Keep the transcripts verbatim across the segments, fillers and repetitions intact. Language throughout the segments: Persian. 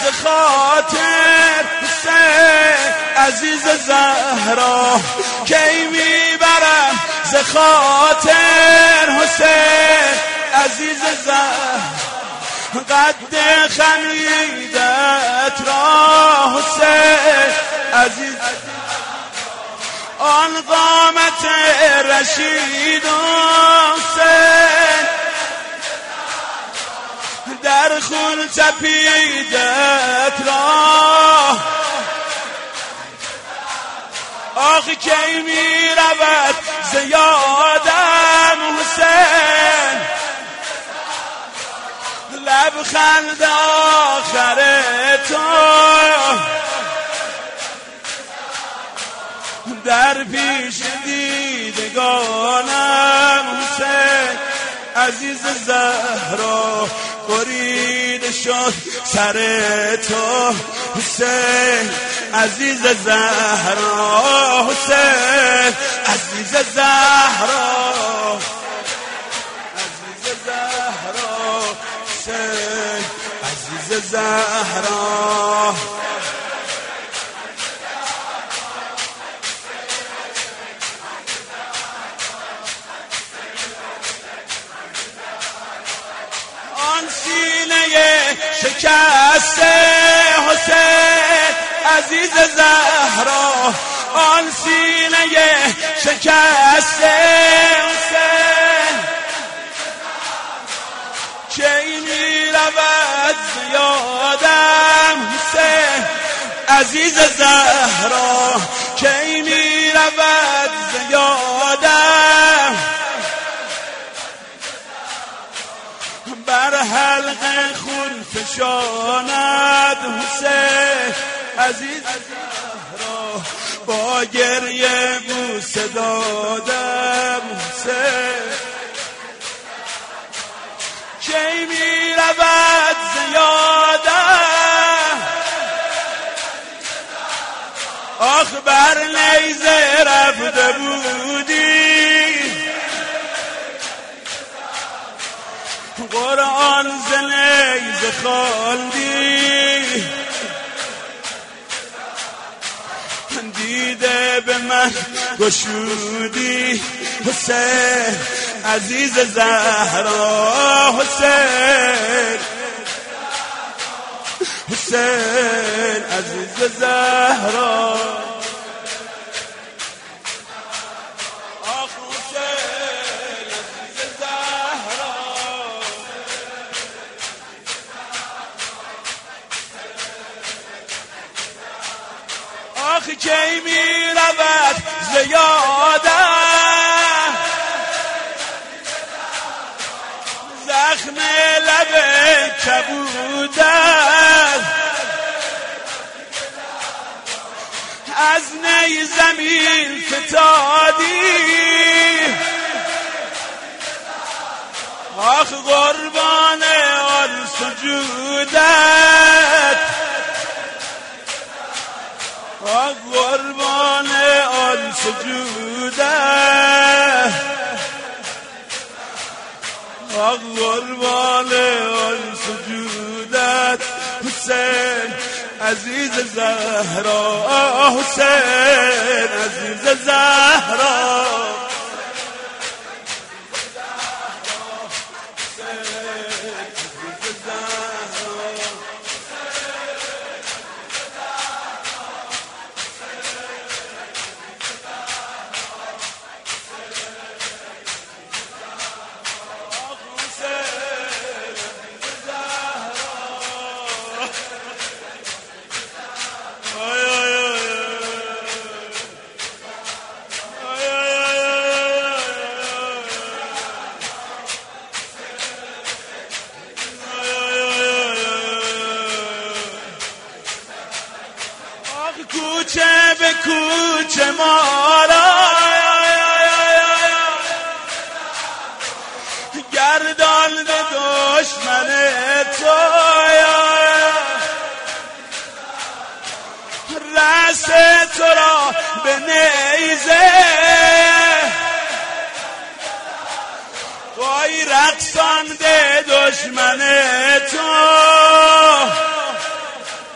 خاطر حسین عزیز زهرا کی میبرم ز خاطر حسین عزیز زهرا قد خمیدت را حسین عزیز آن قامت رشید حسین در خون تپیدت را آخ کی می رود زیادم حسین لبخند آخر تو در پیش دیدگانم حسین عزیز زهرا برید شد سر تو حسین عزیز زهرا حسین عزیز زهرا عزیز زهرا حسین عزیز زهرا شکسته حسین عزیز زهرا آن سینه شکسته حسین کی می رود زیادم حسین عزیز زهرا کی می رود زیادم بر حلق خون فشاند حسین عزیز زهرا با گریه بوسه دادم حسین کی می رود زیادم آخ بر نیزه رفته بودی قرآن ز نیزه خواندی دیده به من گشودی حسین عزیز زهرا حسین حسین عزیز زهرا آخ کی می رود زیادم زخم لب کبودم از نی زمین فتادی آخ قربان آن سجودت آخ قربان آن سجودت آخ قربان آن سجودت حسین عزیز زهرا حسین عزیز زهرا کوچه به کوچه مارا گردان به دشمن تو رأس تو را به نیزه وای رقصان به دشمن تو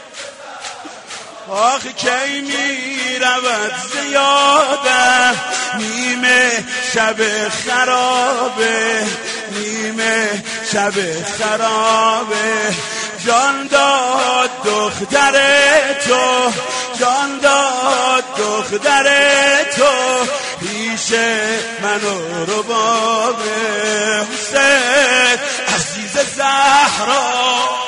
کی می رود زیاده نیمه شب خرابه نیمه شب خرابه جان داد دختر تو جان داد دختر تو پیش منو رو بابه حسین عزیز زهرا